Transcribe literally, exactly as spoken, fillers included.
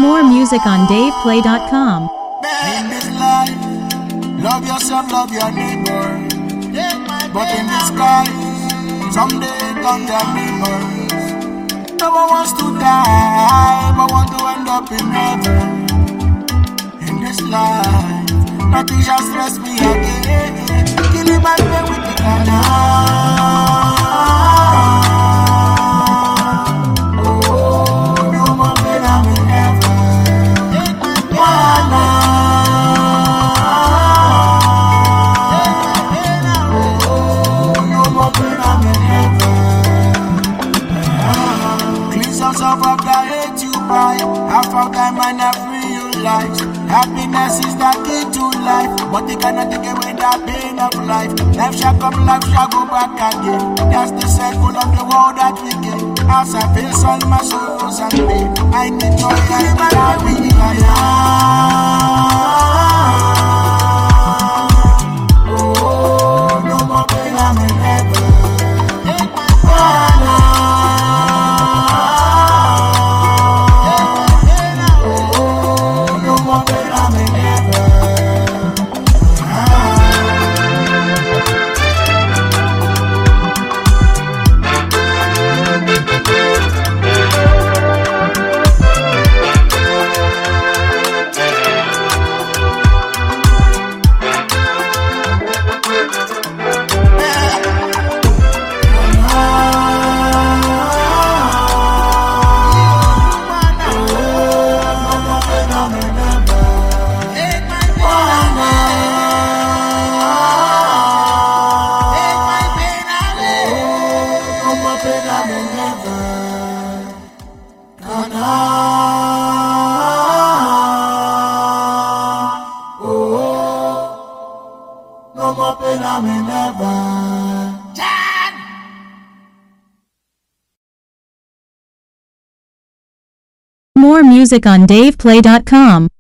More music on dave play dot com. In this life, love yourself, love your neighbor. But in the sky, someday come their neighbors. No one wants to die, but want to end up in heaven. In this life, nothing shall stress me again. Killing my pain with the canal. Half of time and I free your life. Happiness is the key to life, but it cannot take away the pain of life. Life shall come, life shall go back again. That's the circle of the world that we get. As I face all my sorrows and pain, I need joy and I will Oh, no more pain, I'm in heaven. More music on dave play dot com.